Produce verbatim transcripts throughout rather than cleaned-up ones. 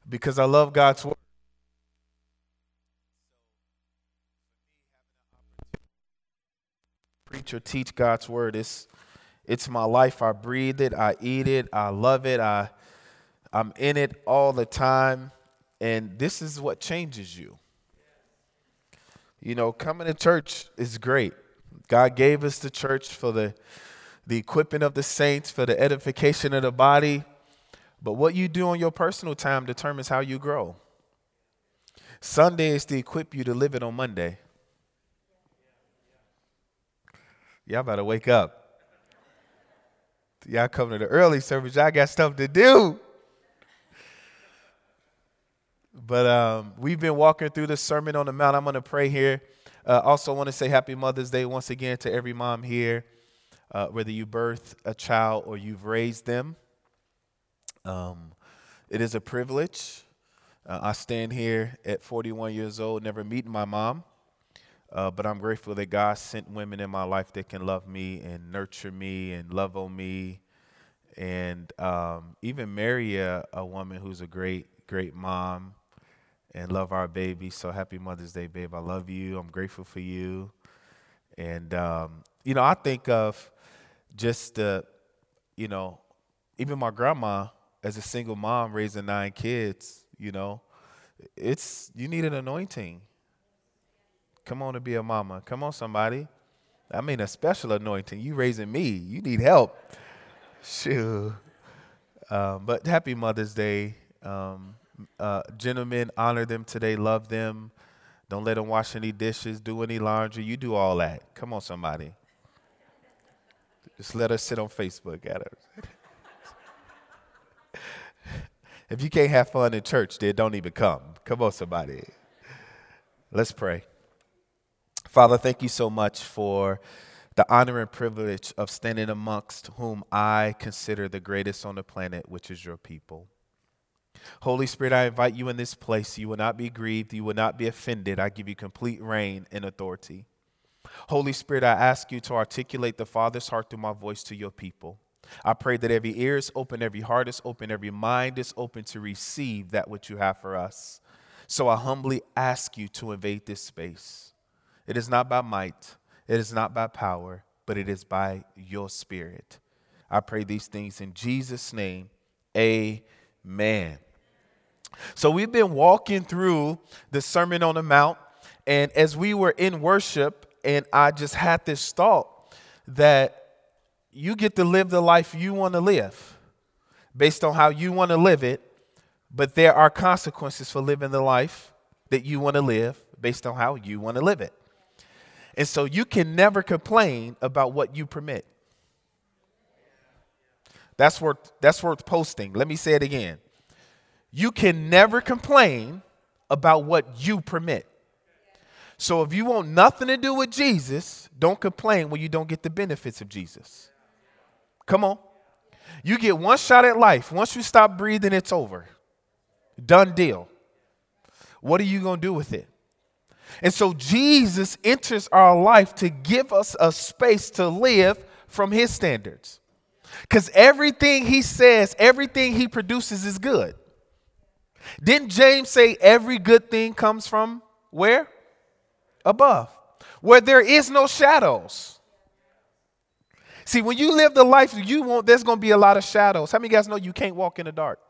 because I love God's word. Preach or teach God's word. It's it's my life. I breathe it. I eat it. I love it. I I'm in it all the time. And this is what changes you. You know, coming to church is great. God gave us the church for the the equipping of the saints, for the edification of the body. But what you do on your personal time determines how you grow. Sunday is to equip you to live it on Monday. Y'all better wake up. Y'all come to the early service. Y'all got stuff to do. But um, we've been walking through the Sermon on the Mount. I'm going to pray here. Uh, also want to say Happy Mother's Day once again to every mom here, uh, whether you birthed a child or you've raised them. Um, it is a privilege. Uh, I stand here at forty-one years old, never meeting my mom, uh, but I'm grateful that God sent women in my life that can love me and nurture me and love on me, and um, even marry a, a woman who's a great, great mom and love our baby. So happy Mother's Day, babe. I love you. I'm grateful for you. And, um, you know, I think of just, uh, you know, even my grandma as a single mom raising nine kids, you know, it's, you need an anointing. Come on to be a mama. Come on, somebody. I mean, a special anointing. You raising me. You need help. Shoot. Um, but happy Mother's Day. Um, uh, gentlemen, honor them today. Love them. Don't let them wash any dishes, do any laundry. You do all that. Come on, somebody. Just let us sit on Facebook at us. If you can't have fun in church, then don't even come. Come on, somebody. Let's pray. Father, thank you so much for the honor and privilege of standing amongst whom I consider the greatest on the planet, which is your people. Holy Spirit, I invite you in this place. You will not be grieved. You will not be offended. I give you complete reign and authority. Holy Spirit, I ask you to articulate the Father's heart through my voice to your people. I pray that every ear is open, every heart is open, every mind is open to receive that which you have for us. So I humbly ask you to invade this space. It is not by might, it is not by power, but it is by your Spirit. I pray these things in Jesus' name. Amen. So we've been walking through the Sermon on the Mount, and as we were in worship, and I just had this thought that you get to live the life you want to live based on how you want to live it, but there are consequences for living the life that you want to live based on how you want to live it. And so you can never complain about what you permit. That's worth, that's worth posting. Let me say it again. You can never complain about what you permit. So if you want nothing to do with Jesus, don't complain when you don't get the benefits of Jesus. Come on. You get one shot at life. Once you stop breathing, it's over. Done deal. What are you going to do with it? And so Jesus enters our life to give us a space to live from his standards. Because everything he says, everything he produces is good. Didn't James say every good thing comes from where? Above. Where there is no shadows. See, when you live the life you want, there's going to be a lot of shadows. How many of you guys know you can't walk in the dark?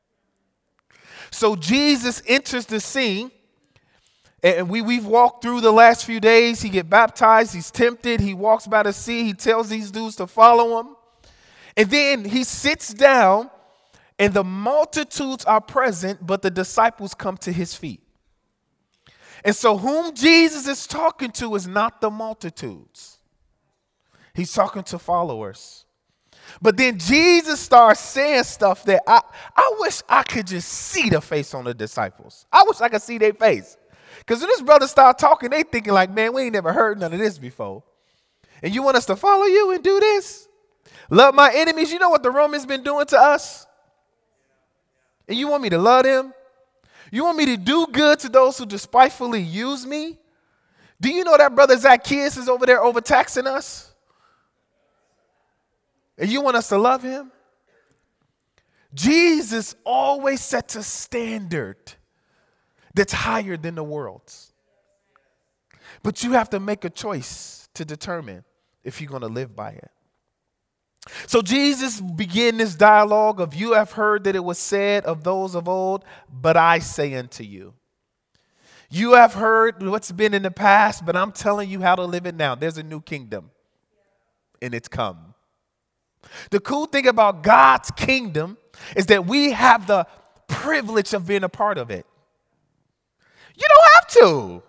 So Jesus enters the scene, and we, we've walked through the last few days. He get baptized. He's tempted. He walks by the sea. He tells these dudes to follow him. And then he sits down, and the multitudes are present, but the disciples come to his feet. And so whom Jesus is talking to is not the multitudes. He's talking to followers. But then Jesus starts saying stuff that I, I wish I could just see the face on the disciples. I wish I could see their face. Because when this brother start talking, they thinking like, man, we ain't never heard none of this before. And you want us to follow you and do this? Love my enemies. You know what the Romans been doing to us? And you want me to love them? You want me to do good to those who despitefully use me? Do you know that brother Zacchaeus is over there overtaxing us? And you want us to love him? Jesus always sets a standard that's higher than the world's. But you have to make a choice to determine if you're going to live by it. So Jesus began this dialogue of, you have heard that it was said of those of old, but I say unto you. You have heard what's been in the past, but I'm telling you how to live it now. There's a new kingdom, and it's come. The cool thing about God's kingdom is that we have the privilege of being a part of it. You don't have to.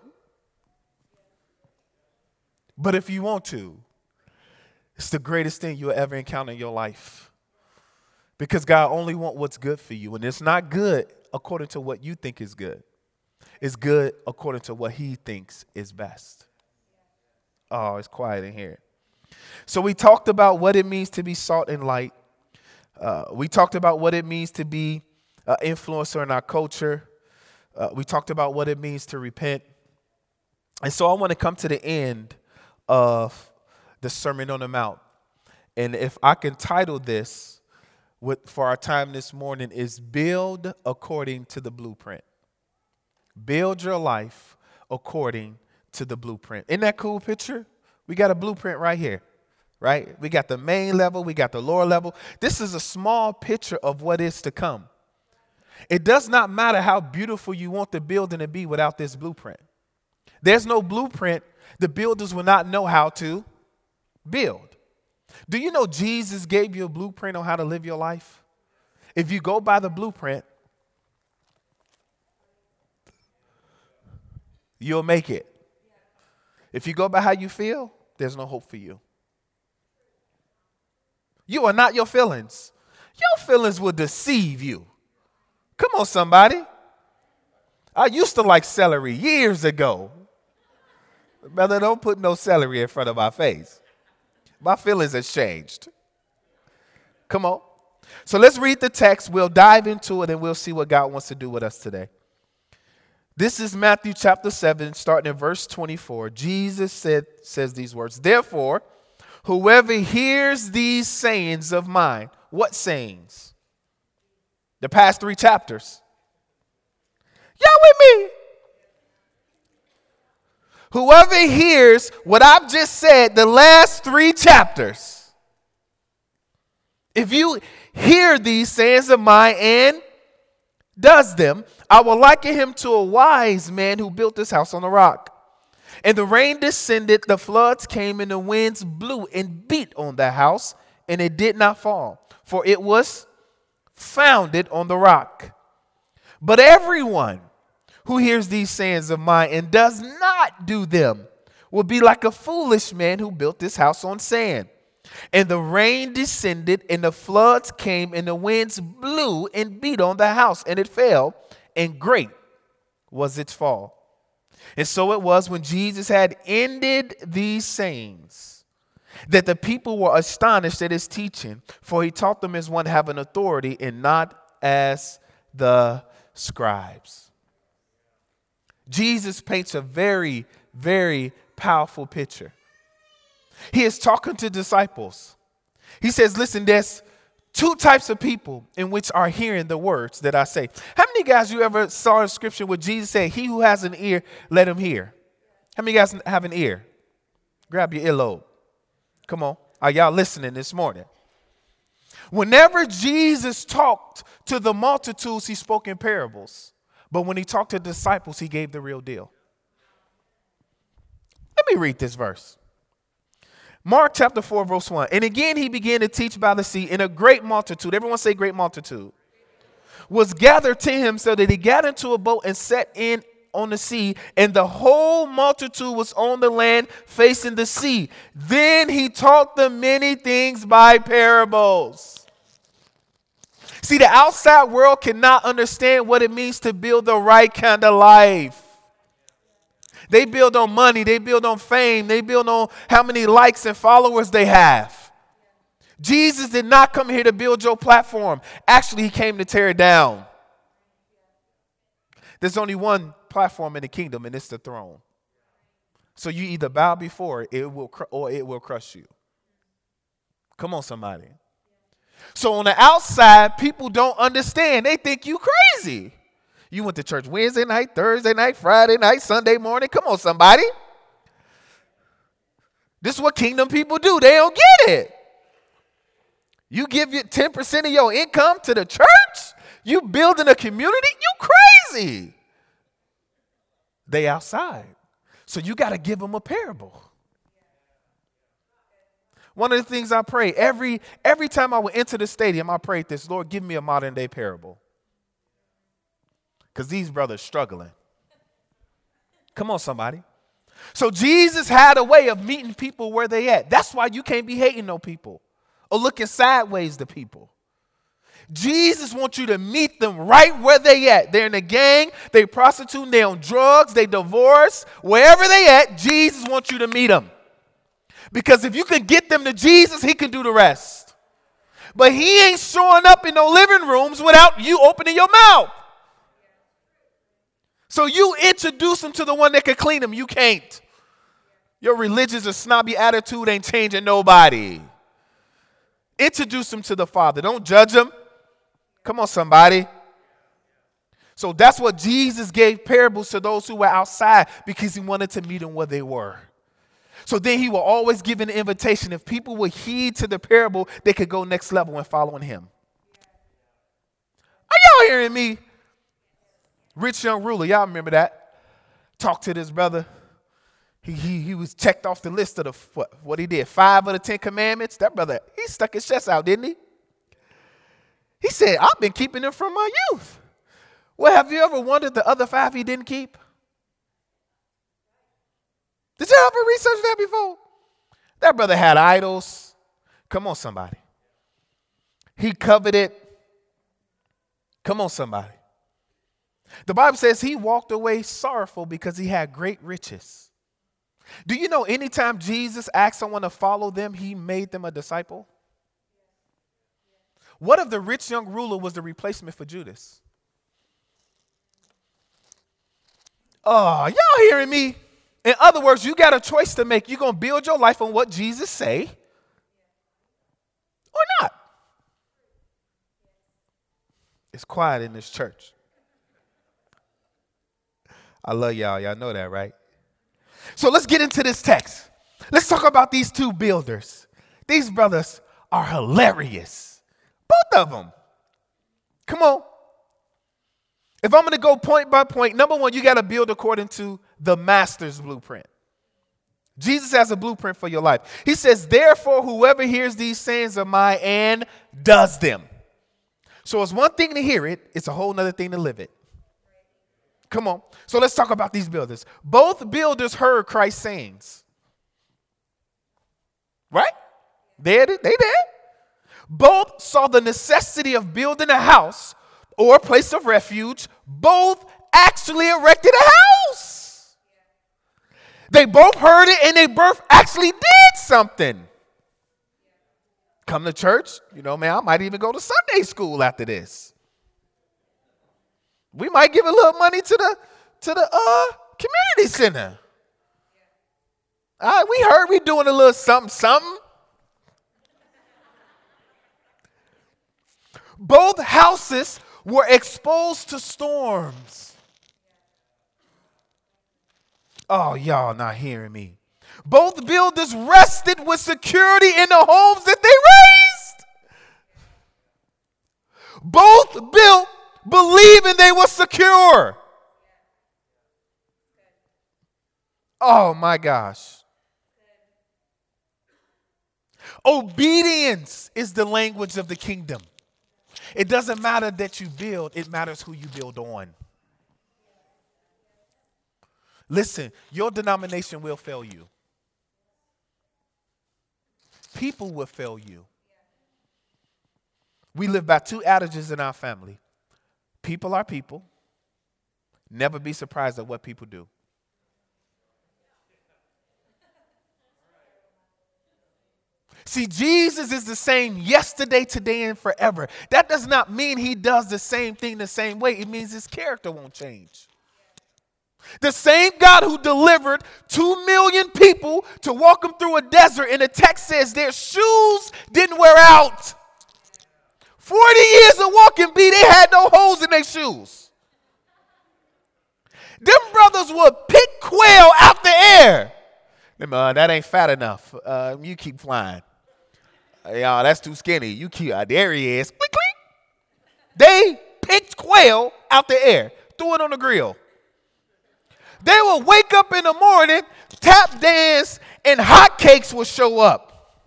But if you want to, it's the greatest thing you'll ever encounter in your life. Because God only wants what's good for you. And it's not good according to what you think is good. It's good according to what he thinks is best. Oh, it's quiet in here. So we talked about what it means to be salt and light. Uh, we talked about what it means to be an influencer in our culture. Uh, we talked about what it means to repent. And so I want to come to the end of the Sermon on the Mount. And if I can title this with, for our time this morning, is Build According to the Blueprint. Build your life according to the blueprint. Isn't that cool picture? We got a blueprint right here, right? We got the main level. We got the lower level. This is a small picture of what is to come. It does not matter how beautiful you want the building to be without this blueprint. There's no blueprint. The builders will not know how to build. Do you know Jesus gave you a blueprint on how to live your life? If you go by the blueprint, you'll make it. If you go by how you feel, there's no hope for you. You are not your feelings. Your feelings will deceive you. Come on, somebody. I used to like celery years ago. Brother, don't put no celery in front of my face. My feelings have changed. Come on. So let's read the text. We'll dive into it and we'll see what God wants to do with us today. This is Matthew chapter seven, starting in verse twenty-four. Jesus said, says these words, therefore, whoever hears these sayings of mine, what sayings? The past three chapters. Y'all with me? Whoever hears what I've just said, the last three chapters, if you hear these sayings of mine and does them, I will liken him to a wise man who built his house on a rock. And the rain descended, the floods came, and the winds blew and beat on that house, and it did not fall, for it was founded on the rock. But everyone who hears these sayings of mine and does not do them will be like a foolish man who built this house on sand. And the rain descended, and the floods came, and the winds blew and beat on the house, and it fell, and great was its fall. And so it was when Jesus had ended these sayings that the people were astonished at his teaching, for he taught them as one having authority and not as the scribes. Jesus paints a very, very powerful picture. He is talking to disciples. He says, listen, there's two types of people in which are hearing the words that I say. How many guys you ever saw in scripture where Jesus said, he who has an ear, let him hear? How many guys have an ear? Grab your earlobe. Come on. Are y'all listening this morning? Whenever Jesus talked to the multitudes, he spoke in parables. But when he talked to disciples, he gave the real deal. Let me read this verse. Mark chapter four, verse one. And again, he began to teach by the sea, and a great multitude, everyone say great multitude, was gathered to him, so that he got into a boat and set in on the sea, and the whole multitude was on the land facing the sea. Then he taught them many things by parables. See, the outside world cannot understand what it means to build the right kind of life. They build on money. They build on fame. They build on how many likes and followers they have. Jesus did not come here to build your platform. Actually, he came to tear it down. There's only one platform in the kingdom, and it's the throne. So you either bow before it, it will cr- or it will crush you. Come on, somebody. So on the outside, people don't understand. They think you crazy. You went to church Wednesday night, Thursday night, Friday night, Sunday morning. Come on, somebody. This is what kingdom people do. They don't get it. You give your ten percent of your income to the church? You building a community? You crazy. They outside. So you got to give them a parable. One of the things I pray, every, every time I would enter the stadium, I prayed this, Lord, give me a modern day parable. Because these brothers struggling. Come on, somebody. So Jesus had a way of meeting people where they at. That's why you can't be hating no people or looking sideways to people. Jesus wants you to meet them right where they at. They're in a gang, they prostituting, they on drugs, they divorce. Wherever they at, Jesus wants you to meet them. Because if you can get them to Jesus, he can do the rest. But he ain't showing up in no living rooms without you opening your mouth. So you introduce them to the one that can clean them. You can't. Your religious or snobby attitude ain't changing nobody. Introduce them to the Father. Don't judge them. Come on, somebody. So that's what Jesus gave parables to those who were outside, because he wanted to meet them where they were. So then he will always give an invitation. If people will heed to the parable, they could go next level in following him. Are y'all hearing me? Rich young ruler, y'all remember that? Talked to this brother. He, he, he was checked off the list of the, what, what he did, five of the Ten Commandments. That brother, he stuck his chest out, didn't he? He said, I've been keeping them from my youth. Well, have you ever wondered the other five he didn't keep? Did you ever research that before? That brother had idols. Come on, somebody. He coveted. Come on, somebody. The Bible says he walked away sorrowful because he had great riches. Do you know anytime Jesus asked someone to follow them, he made them a disciple? What if the rich young ruler was the replacement for Judas? Oh, y'all hearing me? In other words, you got a choice to make. You're going to build your life on what Jesus say or not. It's quiet in this church. I love y'all. Y'all know that, right? So let's get into this text. Let's talk about these two builders. These brothers are hilarious. Both of them. Come on. If I'm going to go point by point, number one, you got to build according to the master's blueprint. Jesus has a blueprint for your life. He says, therefore, whoever hears these sayings of mine and does them. So it's one thing to hear it. It's a whole nother thing to live it. Come on. So let's talk about these builders. Both builders heard Christ's sayings. Right? They did. They did. Both saw the necessity of building a house or a place of refuge. Both actually erected a house. They both heard it and they both actually did something. Come to church. You know, man, I might even go to Sunday school after this. We might give a little money to the to the uh, community center. All right, we heard we doing a little something, something. Both houses were exposed to storms. Oh, y'all not hearing me. Both builders rested with security in the homes that they raised. Both built believing they were secure. Oh my gosh. Obedience is the language of the kingdom. It doesn't matter that you build, it matters who you build on. Listen, your denomination will fail you. People will fail you. We live by two adages in our family. People are people. Never be surprised at what people do. See, Jesus is the same yesterday, today, and forever. That does not mean he does the same thing the same way. It means his character won't change. The same God who delivered two million people to walk them through a desert, and the text says their shoes didn't wear out. forty years of walking, B, they had no holes in their shoes. Them brothers would pick quail out the air. Them, uh, that ain't fat enough. Uh, you keep flying. Uh, y'all, that's too skinny. You keep, uh, there he is. Click, click. They picked quail out the air, threw it on the grill. They would wake up in the morning, tap dance, and hotcakes would show up.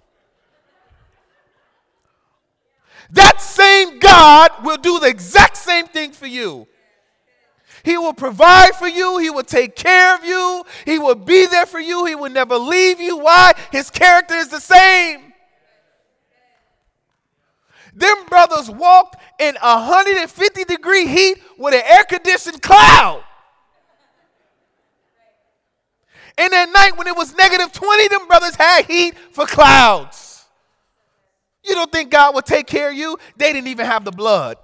That same God will do the exact same thing for you. He will provide for you. He will take care of you. He will be there for you. He will never leave you. Why? His character is the same. Them brothers walked in one hundred fifty degree heat with an air-conditioned cloud. And at night when it was negative twenty, them brothers had heat for clouds. You don't think God would take care of you? They didn't even have the blood.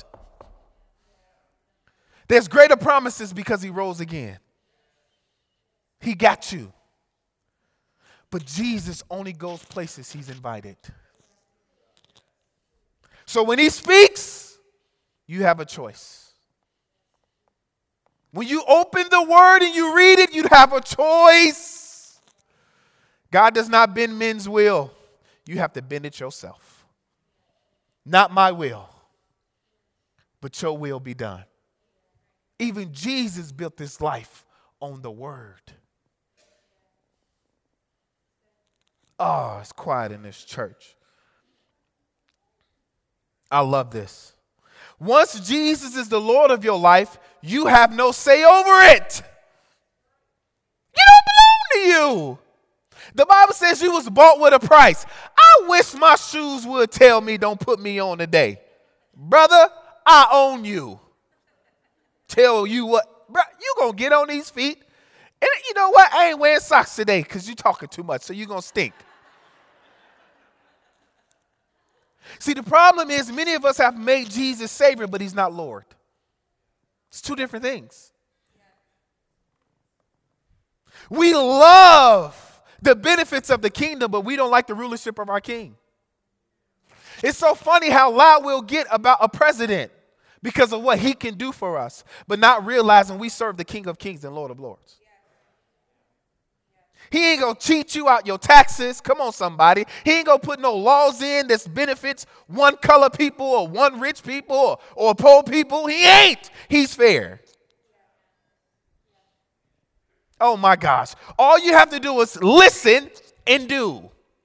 There's greater promises because he rose again. He got you. But Jesus only goes places he's invited. So when he speaks, you have a choice. When you open the word and you read it, you have a choice. God does not bend men's will. You have to bend it yourself. Not my will, but your will be done. Even Jesus built his life on the word. Oh, it's quiet in this church. I love this. Once Jesus is the Lord of your life, you have no say over it. It don't belong to you. The Bible says you was bought with a price. I wish my shoes would tell me don't put me on today. Brother, I own you. Tell you what, bro, you going to get on these feet. And you know what? I ain't wearing socks today because you talking too much, so you're going to stink. See, the problem is many of us have made Jesus Savior, but he's not Lord. It's two different things. We love the benefits of the kingdom, but we don't like the rulership of our king. It's so funny how loud we'll get about a president because of what he can do for us, but not realizing we serve the King of Kings and Lord of Lords. He ain't going to cheat you out your taxes. Come on, somebody. He ain't going to put no laws in that benefits one color people or one rich people or, or poor people. He ain't. He's fair. Oh, my gosh. All you have to do is listen and do.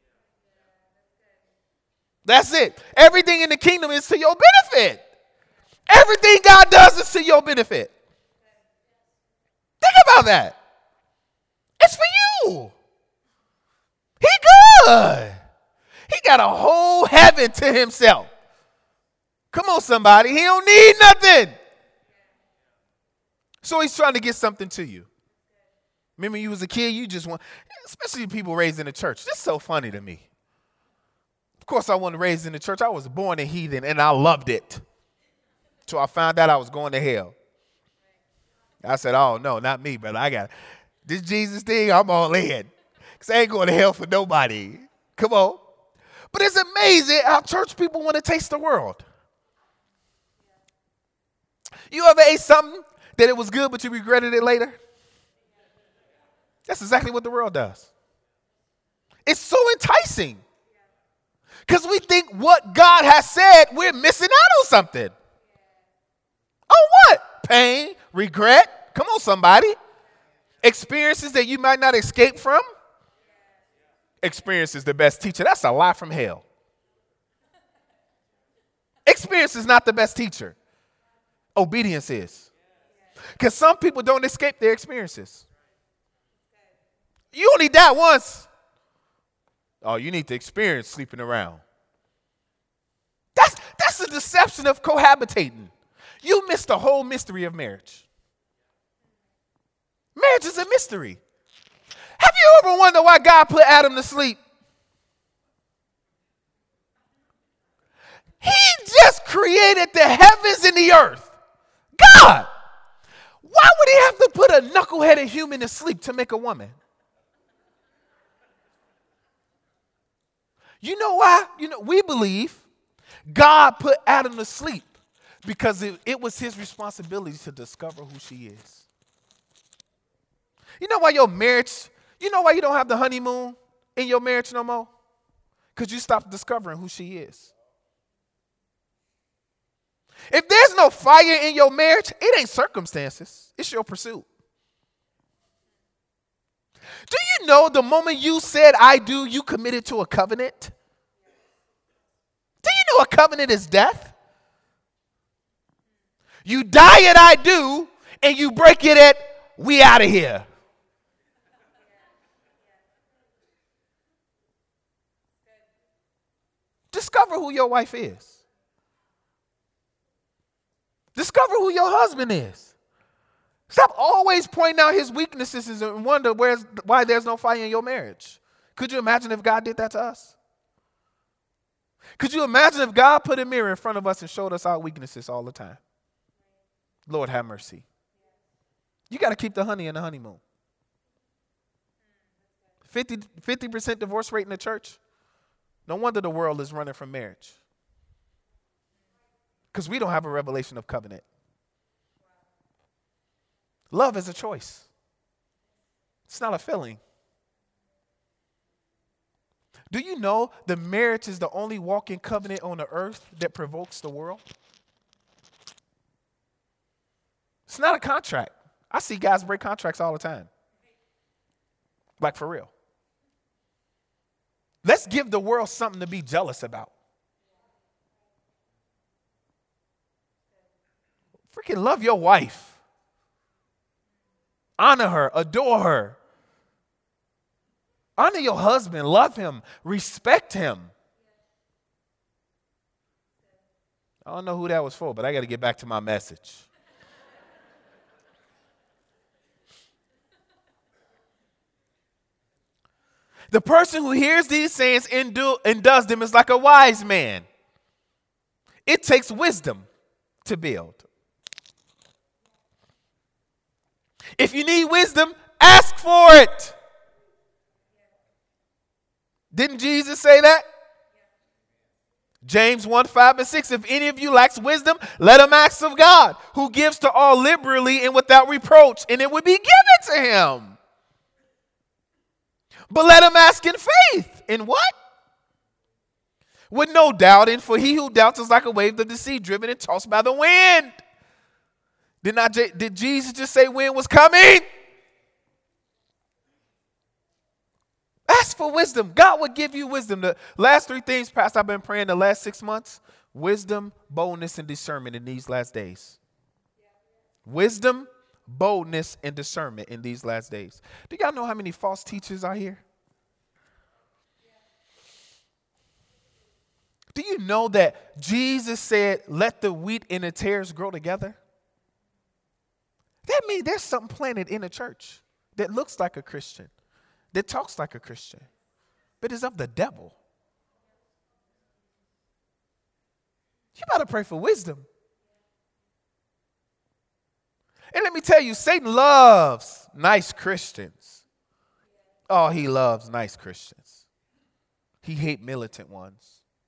That's it. Everything in the kingdom is to your benefit. Everything God does is to your benefit. Think about that. It's for you. He good. He got a whole heaven to himself. Come on, somebody. He don't need nothing. So he's trying to get something to you. Remember you was a kid, you just want, especially people raised in the church. This is so funny to me. Of course, I wasn't raised in the church. I was born a heathen, and I loved it. So I found out I was going to hell. I said, oh, no, not me, brother. I got this Jesus thing, I'm all in. Because I ain't going to hell for nobody. Come on. But it's amazing how church people want to taste the world. You ever ate something that it was good, but you regretted it later? That's exactly what the world does. It's so enticing. Because we think what God has said, we're missing out on something. Oh, what? Pain, regret. Come on, somebody. Experiences that you might not escape from. Experience is the best teacher. That's a lie from hell. Experience is not the best teacher. Obedience is. Because some people don't escape their experiences. You only die once. Oh, you need to experience sleeping around. That's, that's the deception of cohabitating. You missed the whole mystery of marriage. Marriage is a mystery. Have you ever wondered why God put Adam to sleep? He just created the heavens and the earth. God. Why would he have to put a knuckleheaded human to sleep to make a woman? You know why? You know, we believe God put Adam to sleep because it, it was his responsibility to discover who she is. You know why your marriage, you know why you don't have the honeymoon in your marriage no more? Because you stopped discovering who she is. If there's no fire in your marriage, it ain't circumstances. It's your pursuit. Do you know the moment you said I do, you committed to a covenant? Do you know a covenant is death? You die at I do, and you break it at we out of here. Discover who your wife is. Discover who your husband is. Stop always pointing out his weaknesses and wonder where's, why there's no fire in your marriage. Could you imagine if God did that to us? Could you imagine if God put a mirror in front of us and showed us our weaknesses all the time? Lord, have mercy. You got to keep the honey in the honeymoon. fifty percent divorce rate in the church. No wonder the world is running from marriage. Because we don't have a revelation of covenant. Love is a choice. It's not a feeling. Do you know the marriage is the only walking covenant on the earth that provokes the world? It's not a contract. I see guys break contracts all the time. Like for real. Let's give the world something to be jealous about. Freaking love your wife. Honor her, adore her. Honor your husband, love him, respect him. I don't know who that was for, but I got to get back to my message. The person who hears these sayings and, do, and does them is like a wise man. It takes wisdom to build. If you need wisdom, ask for it. Didn't Jesus say that? James one, five, and six. If any of you lacks wisdom, let him ask of God, who gives to all liberally and without reproach, and it will be given to him. But let him ask in faith. In what? With no doubting, for he who doubts is like a wave of the sea, driven and tossed by the wind. Did not did Jesus just say wind was coming? Ask for wisdom. God will give you wisdom. The last three things, Pastor, I've been praying the last six months. Wisdom, boldness, and discernment in these last days. Wisdom, boldness, and discernment in these last days. Do y'all know how many false teachers are here? Do you know that Jesus said, let the wheat and the tares grow together? That means there's something planted in the church that looks like a Christian, that talks like a Christian, but is of the devil. You better pray for wisdom. And let me tell you, Satan loves nice Christians. Oh, he loves nice Christians. He hates militant ones.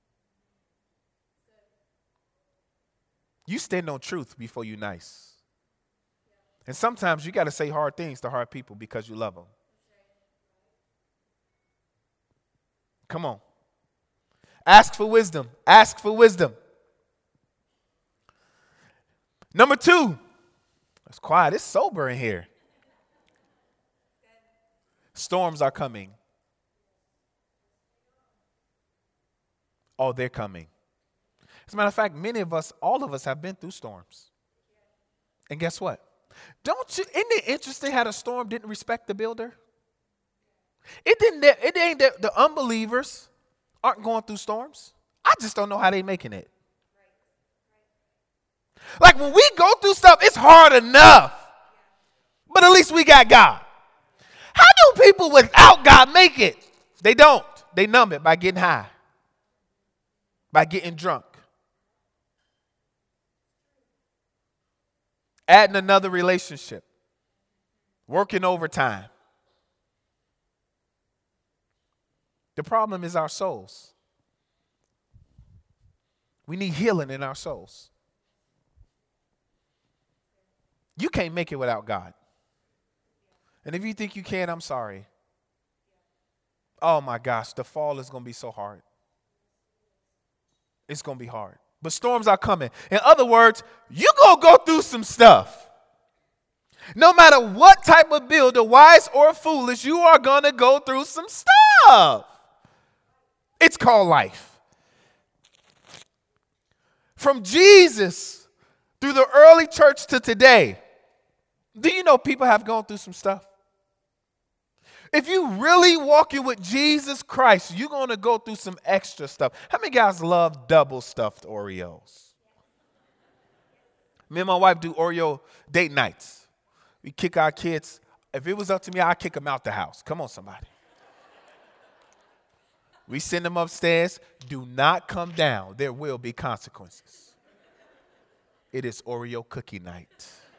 You stand on truth before you nice. And sometimes you got to say hard things to hard people because you love them. Come on. Ask for wisdom. Ask for wisdom. Number two. It's quiet. It's sober in here. Storms are coming. Oh, they're coming. As a matter of fact, many of us, all of us have been through storms. And guess what? Don't you, isn't it interesting how the storm didn't respect the builder? It didn't, it ain't that the unbelievers aren't going through storms. I just don't know how they're making it. Like when we go through stuff, it's hard enough. But at least we got God. How do people without God make it? They don't. They numb it by getting high. By getting drunk. Adding another relationship. Working overtime. The problem is our souls. We need healing in our souls. You can't make it without God. And if you think you can, I'm sorry. Oh my gosh, the fall is going to be so hard. It's going to be hard. But storms are coming. In other words, you're going to go through some stuff. No matter what type of builder, wise or foolish, you are going to go through some stuff. It's called life. From Jesus through the early church to today, do you know people have gone through some stuff? If you really walking with Jesus Christ, you're going to go through some extra stuff. How many guys love double stuffed Oreos? Me and my wife do Oreo date nights. We kick our kids. If it was up to me, I'd kick them out the house. Come on, somebody. We send them upstairs. Do not come down. There will be consequences. It is Oreo cookie night.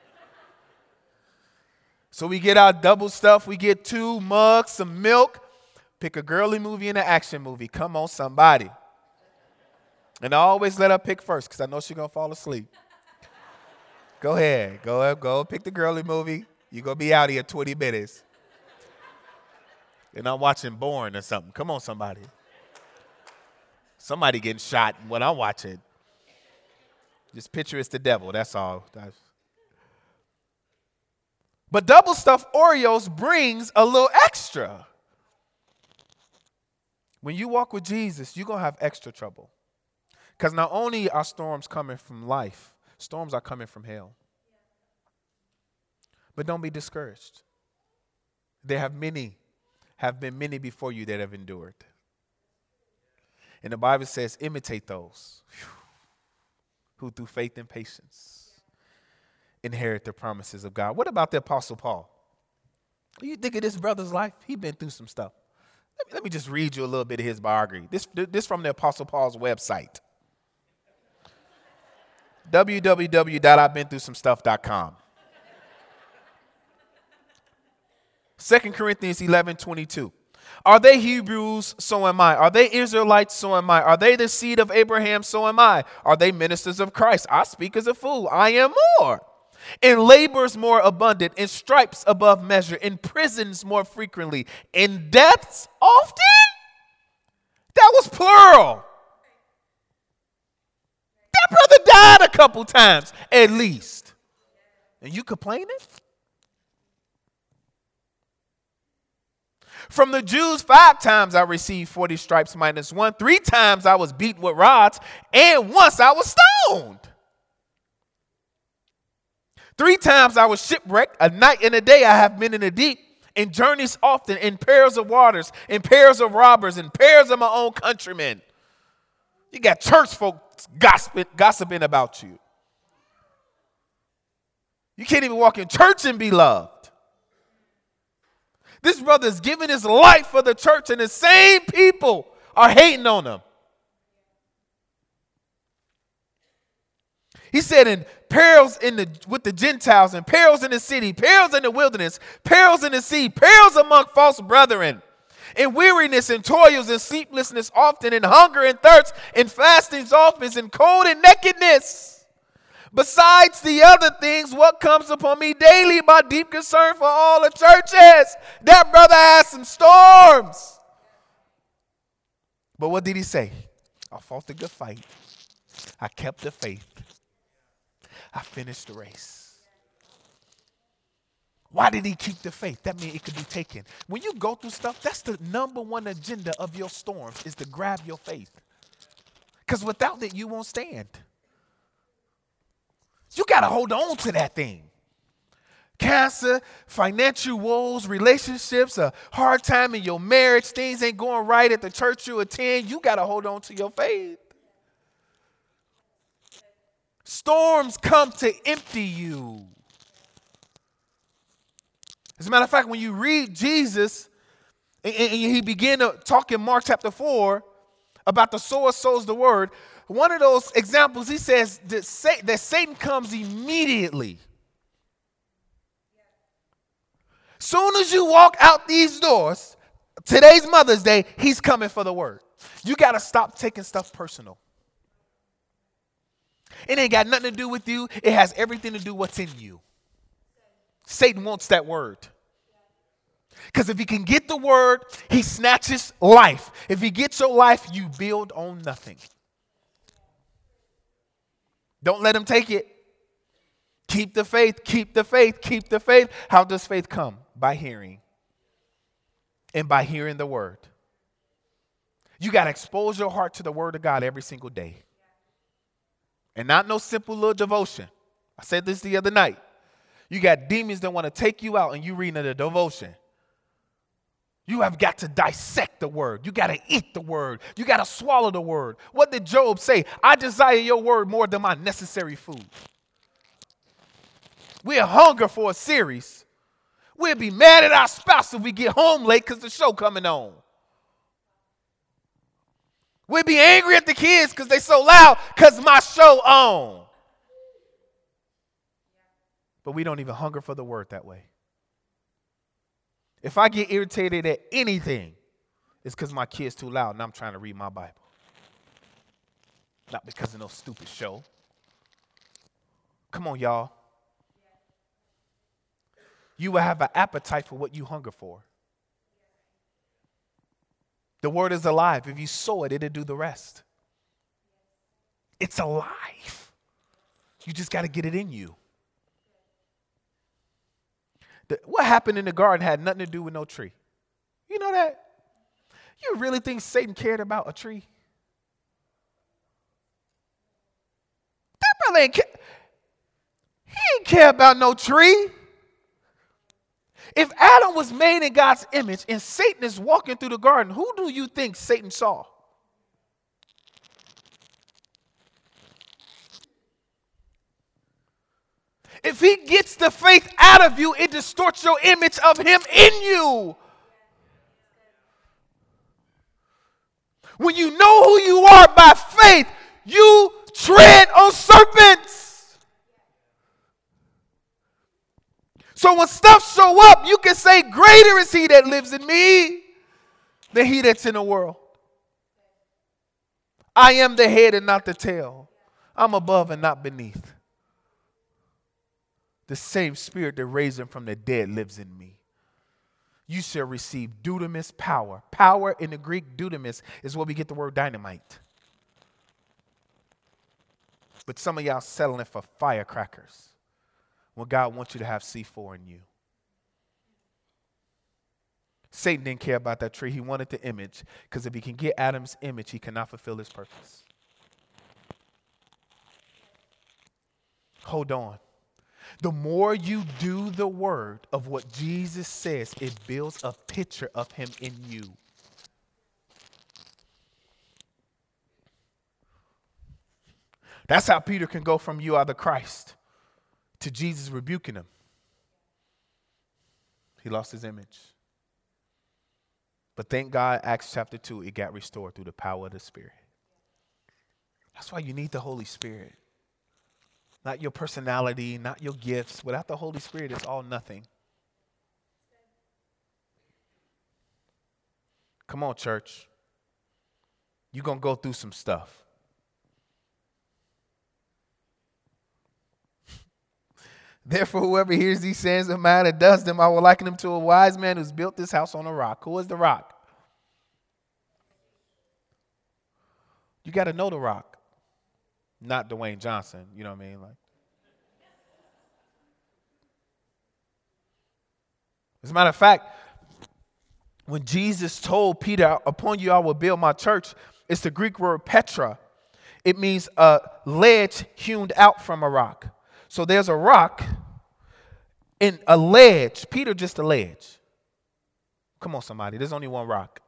So we get our double stuff. We get two mugs, some milk. Pick a girly movie and an action movie. Come on, somebody. And I always let her pick first because I know she's going to fall asleep. Go ahead. Go ahead. Go pick the girly movie. You're going to be out here twenty minutes. And I'm watching Bourne or something. Come on, somebody. Somebody getting shot when I'm watching. Just picture it's the devil. That's all. That's But double stuffed Oreos brings a little extra. When you walk with Jesus, you're going to have extra trouble. Because not only are storms coming from life, storms are coming from hell. But don't be discouraged. There have many, have been many before you that have endured. And the Bible says, imitate those who through faith and patience inherit the promises of God. What about the Apostle Paul? You think of this brother's life? He's been through some stuff. Let me, let me just read you a little bit of his biography. This, this from the Apostle Paul's website. w w w dot i've been through some stuff dot com. Second Corinthians eleven twenty-two. Are they Hebrews? So am I. Are they Israelites? So am I. Are they the seed of Abraham? So am I. Are they ministers of Christ? I speak as a fool. I am more. In labors more abundant, in stripes above measure, in prisons more frequently, in deaths often? That was plural. That brother died a couple times, at least. And you complaining? From the Jews, five times I received forty stripes minus one. Three times I was beaten with rods, and once I was stoned. Three times I was shipwrecked. A night and a day I have been in the deep, in journeys often, in pairs of waters, in pairs of robbers, in pairs of my own countrymen. You got church folks gossiping, gossiping about you. You can't even walk in church and be loved. This brother is giving his life for the church, and the same people are hating on him. He said, in perils in the with the Gentiles, and perils in the city, perils in the wilderness, perils in the sea, perils among false brethren, in weariness and toils and sleeplessness often, in hunger and thirst, in fastings often, in cold and nakedness. Besides the other things, what comes upon me daily, my deep concern for all the churches. That brother has some storms. But what did he say? I fought the good fight. I kept the faith. I finished the race. Why did he keep the faith? That means it could be taken. When you go through stuff, that's the number one agenda of your storms, is to grab your faith. Because without it, you won't stand. You got to hold on to that thing. Cancer, financial woes, relationships, a hard time in your marriage, things ain't going right at the church you attend. You got to hold on to your faith. Storms come to empty you. As a matter of fact, when you read Jesus, and, and he began to talk in Mark chapter four about the sower sows the word, one of those examples, he says that, Satan, that Satan comes immediately. Soon as you walk out these doors, today's Mother's Day, he's coming for the word. You got to stop taking stuff personal. It ain't got nothing to do with you. It has everything to do with what's in you. Satan wants that word. Because if he can get the word, he snatches life. If he gets your life, you build on nothing. Don't let him take it. Keep the faith, keep the faith, keep the faith. How does faith come? By hearing. And by hearing the word. You got to expose your heart to the word of God every single day. And not no simple little devotion. I said this the other night. You got demons that want to take you out and you reading the devotion. You have got to dissect the word. You got to eat the word. You got to swallow the word. What did Job say? I desire your word more than my necessary food. We're hunger for a series. We'll be mad at our spouse if we get home late because the show coming on. We'll be angry at the kids because they so loud because my show on. But we don't even hunger for the word that way. If I get irritated at anything, it's because my kid's too loud and I'm trying to read my Bible. Not because of no stupid show. Come on, y'all. You will have an appetite for what you hunger for. The word is alive. If you sow it, it'll do the rest. It's alive. You just got to get it in you. The, what happened in the garden had nothing to do with no tree. You know that? You really think Satan cared about a tree? That brother ain't care. He didn't care about no tree. If Adam was made in God's image and Satan is walking through the garden, who do you think Satan saw? If he gets the faith out of you, it distorts your image of him in you. When you know who you are by faith, you tread on serpents. So when stuff show up, you can say, greater is he that lives in me than he that's in the world. I am the head and not the tail. I'm above and not beneath. The same spirit that raised him from the dead lives in me. You shall receive dunamis power. Power in the Greek, dunamis, is where we get the word dynamite. But some of y'all settling for firecrackers when God wants you to have C four in you. Satan didn't care about that tree. He wanted the image, because if he can get Adam's image, he cannot fulfill his purpose. Hold on. The more you do the word of what Jesus says, it builds a picture of him in you. That's how Peter can go from "you are the Christ" to Jesus rebuking him. He lost his image. But thank God, Acts chapter two, it got restored through the power of the Spirit. That's why you need the Holy Spirit. Not your personality, not your gifts. Without the Holy Spirit, it's all nothing. Come on, church. You're going to go through some stuff. Therefore, whoever hears these sayings of mine and does them, I will liken him to a wise man who's built this house on a rock. Who is the rock? You got to know the rock. Not Dwayne Johnson, you know what I mean? Like, as a matter of fact, when Jesus told Peter, upon you I will build my church, it's the Greek word Petra. It means a ledge hewn out from a rock. So there's a rock and a ledge. Peter just a ledge. Come on, somebody. There's only one rock.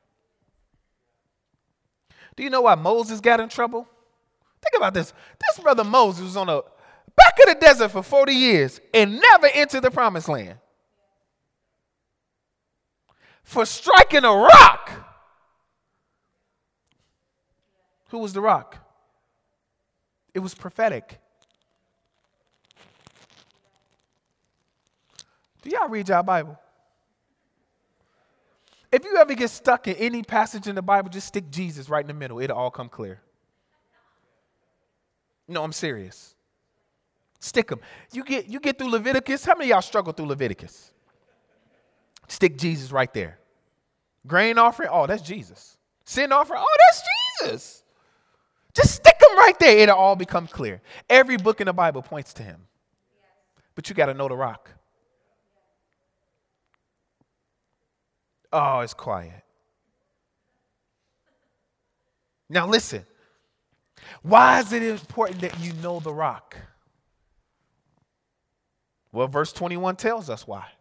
Do you know why Moses got in trouble? Think about this. This brother Moses was on the back of the desert for forty years and never entered the promised land. For striking a rock. Who was the rock? It was prophetic. Do y'all read y'all Bible? If you ever get stuck in any passage in the Bible, just stick Jesus right in the middle. It'll all come clear. No, I'm serious. Stick them. You get, you get through Leviticus. How many of y'all struggle through Leviticus? Stick Jesus right there. Grain offering, oh, that's Jesus. Sin offering, oh, that's Jesus. Just stick him right there. It'll all become clear. Every book in the Bible points to him. But you got to know the rock. Oh, it's quiet. Now listen. Why is it important that you know the rock? Well, verse twenty-one tells us why.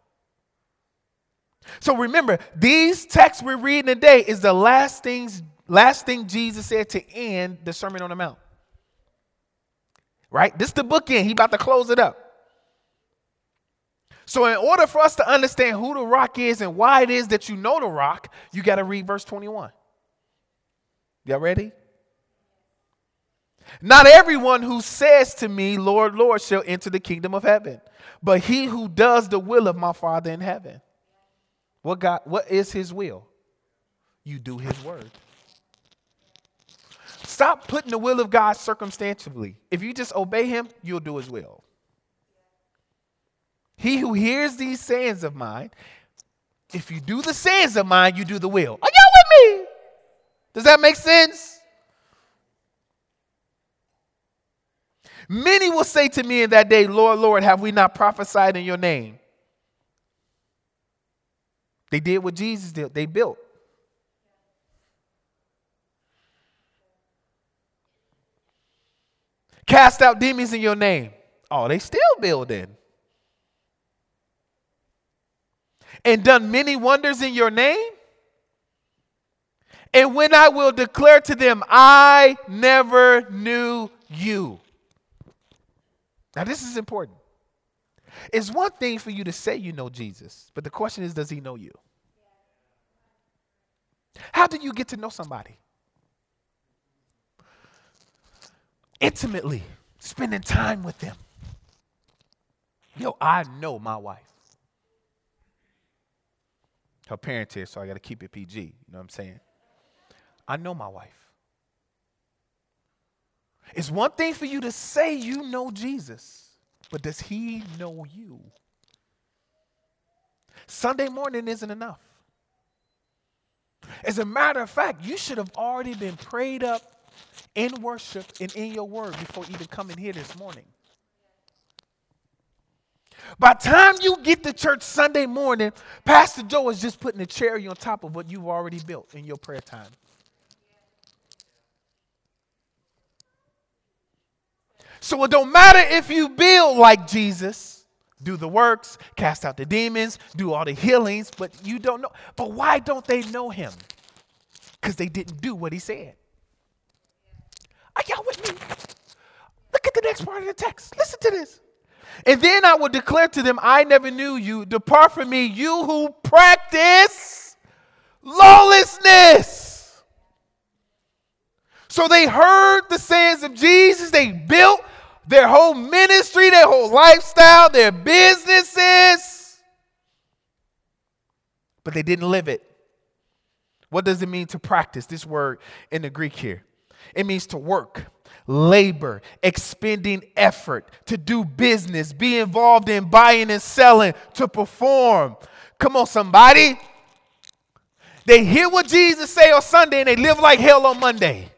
So remember, these texts we're reading today is the last things, last thing Jesus said to end the Sermon on the Mount. Right? This is the bookend. He about to close it up. So in order for us to understand who the rock is and why it is that you know the rock, you got to read verse twenty-one. Y'all ready? Not everyone who says to me, Lord, Lord, shall enter the kingdom of heaven, but he who does the will of my Father in heaven. What God, what is his will? You do his word. Stop putting the will of God circumstantially. If you just obey him, you'll do his will. He who hears these sayings of mine, if you do the sayings of mine, you do the will. Are y'all with me? Does that make sense? Many will say to me in that day, Lord, Lord, have we not prophesied in your name? They did what Jesus did. They built. Cast out demons in your name. Oh, they still building. And done many wonders in your name. And when I will declare to them, I never knew you. Now, this is important. It's one thing for you to say you know Jesus, but the question is, does he know you? How do you get to know somebody? Intimately, spending time with them. Yo, I know my wife. Her parents here, so I got to keep it P G. You know what I'm saying? I know my wife. It's one thing for you to say you know Jesus, but does he know you? Sunday morning isn't enough. As a matter of fact, you should have already been prayed up in worship and in your word before even coming here this morning. By the time you get to church Sunday morning, Pastor Joe is just putting a cherry on top of what you've already built in your prayer time. So it don't matter if you build like Jesus, do the works, cast out the demons, do all the healings, but you don't know. But why don't they know him? Because they didn't do what he said. Are y'all with me? Look at the next part of the text. Listen to this. And then I will declare to them, I never knew you. Depart from me, you who practice lawlessness. So they heard the sayings of Jesus. They built their whole ministry, their whole lifestyle, their businesses. But they didn't live it. What does it mean to practice? This word in the Greek here. It means to work, labor, expending effort, to do business, be involved in buying and selling, to perform. Come on, somebody. They hear what Jesus say on Sunday and they live like hell on Monday.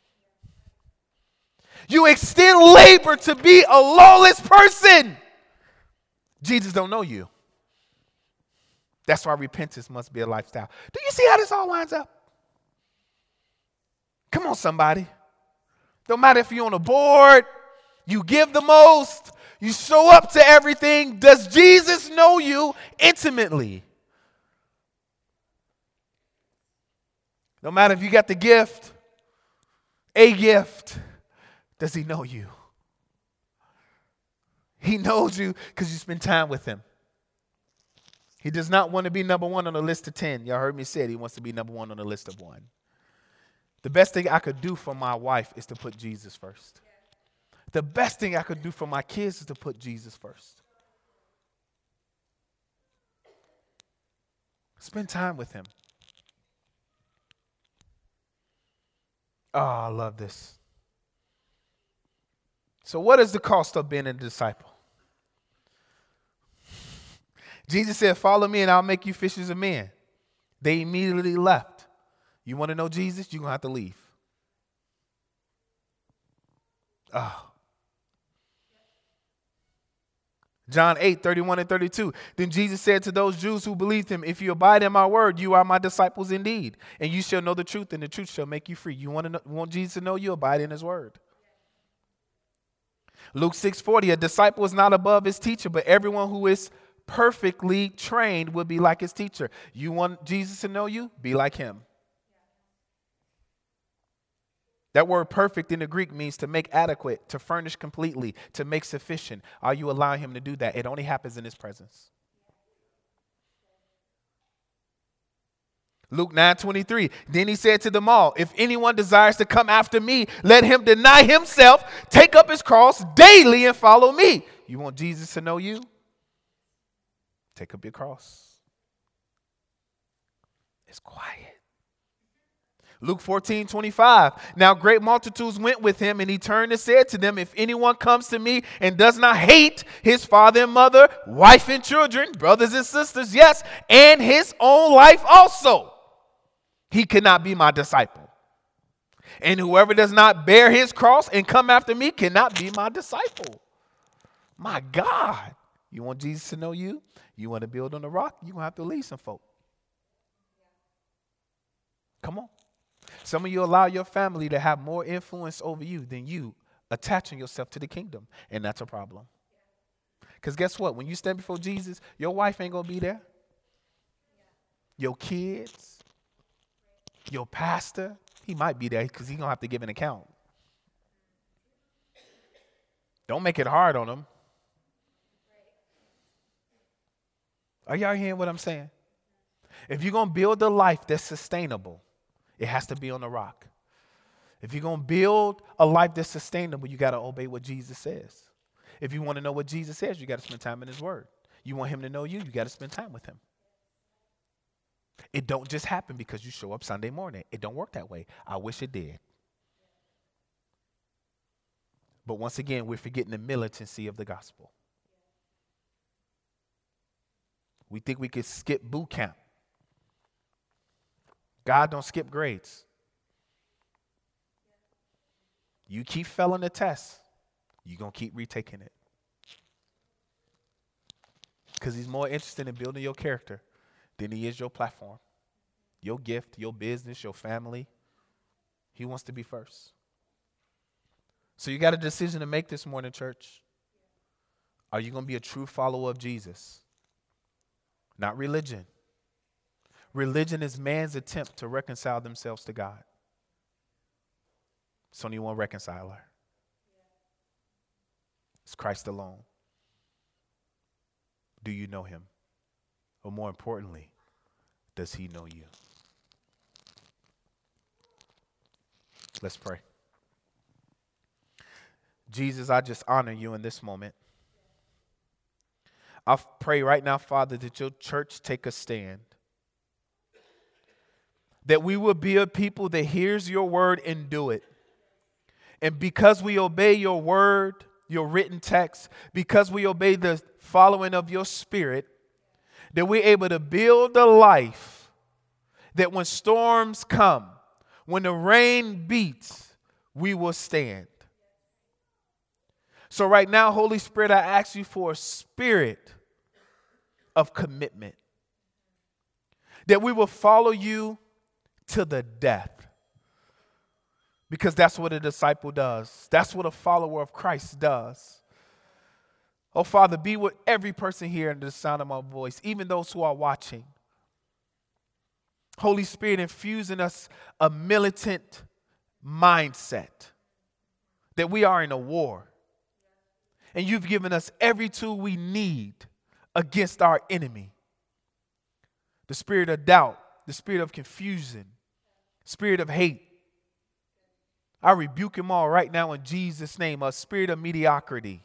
You extend labor to be a lawless person. Jesus don't know you. That's why repentance must be a lifestyle. Do you see how this all lines up? Come on, somebody. Don't matter if you're on a board, you give the most, you show up to everything. Does Jesus know you intimately? No matter if you got the gift, a gift, does he know you? He knows you because you spend time with him. He does not want to be number one on the list of ten. Y'all heard me say it. He wants to be number one on the list of one. The best thing I could do for my wife is to put Jesus first. The best thing I could do for my kids is to put Jesus first. Spend time with him. Oh, I love this. So what is the cost of being a disciple? Jesus said, follow me and I'll make you fishers of men. They immediately left. You want to know Jesus? You're going to have to leave. Oh. John eight, thirty-one and thirty-two. Then Jesus said to those Jews who believed him, if you abide in my word, you are my disciples indeed. And you shall know the truth, and the truth shall make you free. You want to know, want Jesus to know you? Abide in his word. Luke six forty, a disciple is not above his teacher, but everyone who is perfectly trained will be like his teacher. You want Jesus to know you? Be like him. That word perfect in the Greek means to make adequate, to furnish completely, to make sufficient. Are you allowing him to do that? It only happens in his presence. Luke nine twenty-three. Then he said to them all, if anyone desires to come after me, let him deny himself, take up his cross daily and follow me. You want Jesus to know you? Take up your cross. It's quiet. Luke fourteen twenty-five. Now great multitudes went with him, and he turned and said to them, if anyone comes to me and does not hate his father and mother, wife and children, brothers and sisters, yes, and his own life also, he cannot be my disciple. And whoever does not bear his cross and come after me cannot be my disciple. My God. You want Jesus to know you? You want to build on the rock? You're going to have to lead some folk. Come on. Some of you allow your family to have more influence over you than you attaching yourself to the kingdom. And that's a problem. Because guess what? When you stand before Jesus, your wife ain't going to be there. Your kids, your pastor, he might be there because he's going to have to give an account. Don't make it hard on him. Are y'all hearing what I'm saying? If you're going to build a life that's sustainable, it has to be on the rock. If you're going to build a life that's sustainable, you got to obey what Jesus says. If you want to know what Jesus says, you got to spend time in his word. You want him to know you, you got to spend time with him. It don't just happen because you show up Sunday morning. It don't work that way. I wish it did. But once again, we're forgetting the militancy of the gospel. We think we could skip boot camp. God don't skip grades. You keep failing the test, you're going to keep retaking it. Because he's more interested in building your character than he is your platform, your gift, your business, your family. He wants to be first. So you got a decision to make this morning, church. Are you going to be a true follower of Jesus? Not religion. Religion is man's attempt to reconcile themselves to God. It's only one reconciler. It's Christ alone. Do you know him? Or more importantly, does he know you? Let's pray. Jesus, I just honor you in this moment. I pray right now, Father, that your church take a stand. That we will be a people that hears your word and do it. And because we obey your word, your written text, because we obey the following of your spirit, that we're able to build a life that when storms come, when the rain beats, we will stand. So right now, Holy Spirit, I ask you for a spirit of commitment. That we will follow you to the death. Because that's what a disciple does. That's what a follower of Christ does. Oh, Father, be with every person here in the sound of my voice, even those who are watching. Holy Spirit, infuse in us a militant mindset that we are in a war. And you've given us every tool we need against our enemy. The spirit of doubt, the spirit of confusion, spirit of hate. I rebuke them all right now in Jesus' name. A spirit of mediocrity,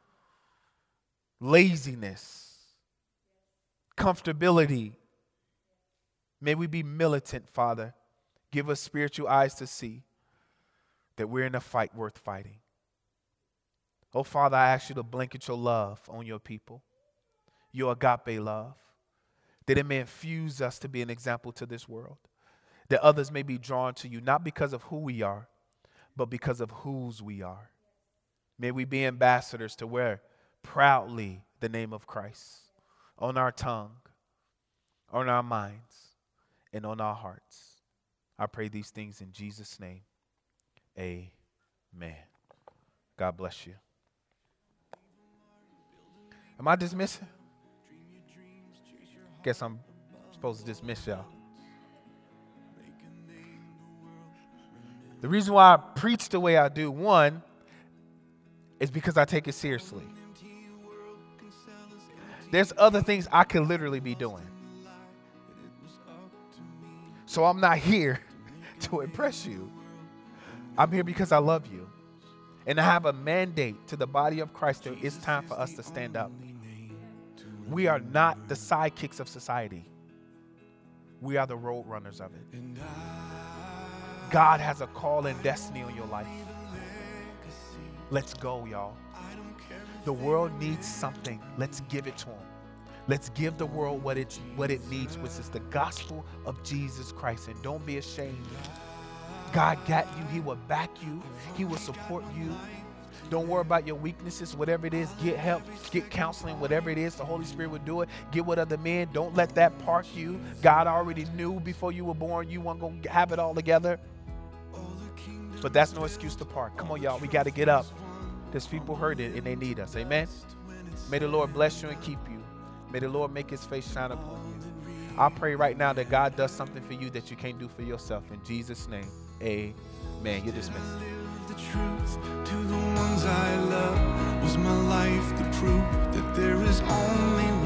laziness, comfortability. May we be militant, Father. Give us spiritual eyes to see that we're in a fight worth fighting. Oh, Father, I ask you to blanket your love on your people, your agape love, that it may infuse us to be an example to this world, that others may be drawn to you, not because of who we are, but because of whose we are. May we be ambassadors to wear proudly the name of Christ on our tongue, on our minds, and on our hearts. I pray these things in Jesus' name. Amen. God bless you. Am I dismissing? Guess I'm supposed to dismiss y'all. The reason why I preach the way I do, one, is because I take it seriously. There's other things I could literally be doing. So I'm not here to impress you. I'm here because I love you. And I have a mandate to the body of Christ that it's time for us to stand up. We are not the sidekicks of society. We are the road runners of it. God has a call and destiny on your life. Let's go, y'all. The world needs something. Let's give it to them. Let's give the world what it, what it needs, which is the gospel of Jesus Christ. And don't be ashamed. God got you. He will back you. He will support you. Don't worry about your weaknesses, whatever it is. Get help, get counseling, whatever it is. The Holy Spirit will do it. Get with other men. Don't let that park you. God already knew before you were born you weren't going to have it all together. But that's no excuse to park. Come on, y'all. We got to get up. There's people hurt it and they need us. Amen. May the Lord bless you and keep you. May the Lord make his face shine upon you. I pray right now that God does something for you that you can't do for yourself. In Jesus' name, amen. You're dismissed. The truth to the ones I love. Was my life the proof that there is only one?